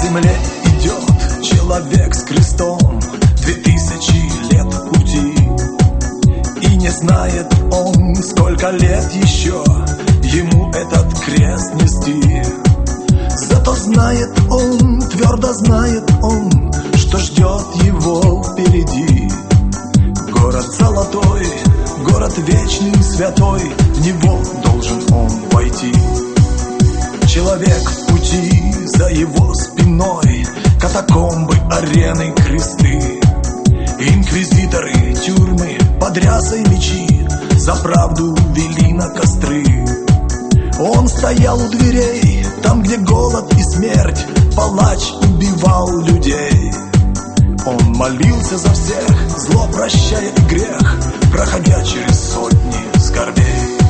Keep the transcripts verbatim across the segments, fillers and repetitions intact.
земле идет человек с крестом, две тысячи лет пути. И не знает он, сколько лет еще ему этот крест нести. Зато знает он, твердо знает он, что ждет его впереди. Город золотой, город вечный, святой, в него должен он войти. Человек в пути, за его спиной катакомбы, арены, кресты, инквизиторы, тюрьмы, под рясой мечи, за правду вели на костры. Он стоял у дверей, там, где голод и смерть, палач убивал людей. Он молился за всех, зло прощая и грех, проходя через сотни скорбей.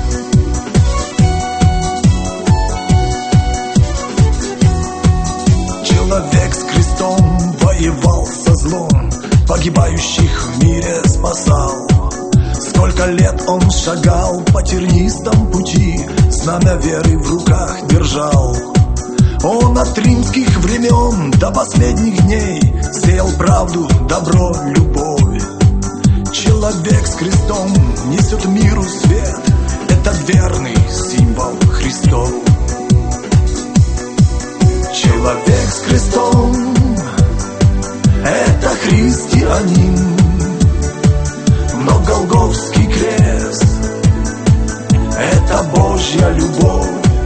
Человек с крестом воевал со злом, погибающих в мире спасал. Сколько лет он шагал по тернистом пути, знамя веры в руках держал. Он от римских времен до последних дней сеял правду, добро, любовь. Человек с крестом несет миру свет, это верный символ Христов. Человек с крестом — это христианин, но Голгофский крест — это Божья любовь.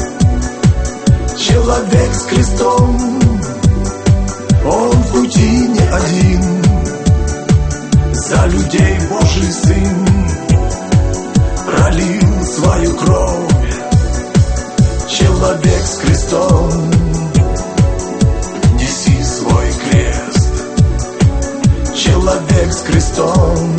Человек с крестом, он в пути не один, за людей Божий Сын пролил свою кровь. Человек с крестом, неси свой крест. Человек с крестом,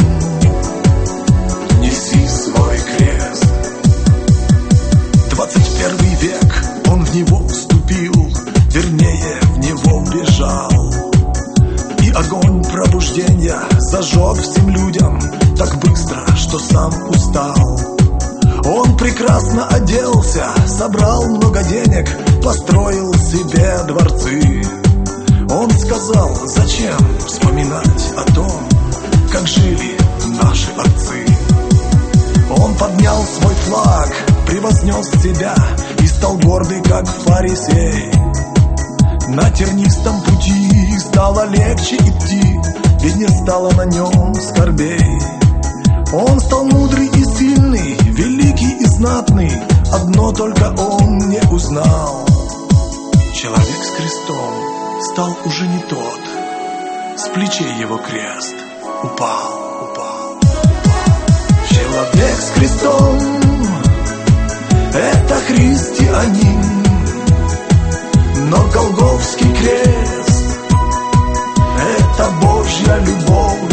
неси свой крест. Двадцать первый век, он в него вступил, вернее, в него бежал. И огонь пробуждения зажег всем людям так быстро, что сам устал. Он прекрасно оделся, собрал много денег, построил себе дворцы. Он сказал, зачем вспоминать о том, как жили наши отцы. Он поднял свой флаг, превознес себя и стал гордый, как фарисей. На тернистом пути стало легче идти, ведь не стало на нем скорбей. Он стал мудрый и сильный, великий и знатный, одно только он не узнал. Человек с крестом стал уже не тот, с плечей его крест упал, упал. Человек с крестом — это христианин, но Голгофский крест — это Божья любовь.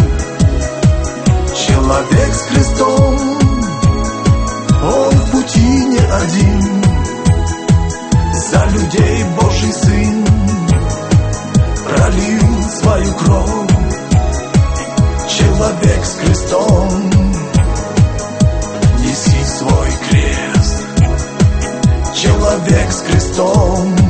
Человек с крестом, он в пути не один, за людей Божий Сын пролил свою кровь. Человек с крестом, неси свой крест. Человек с крестом,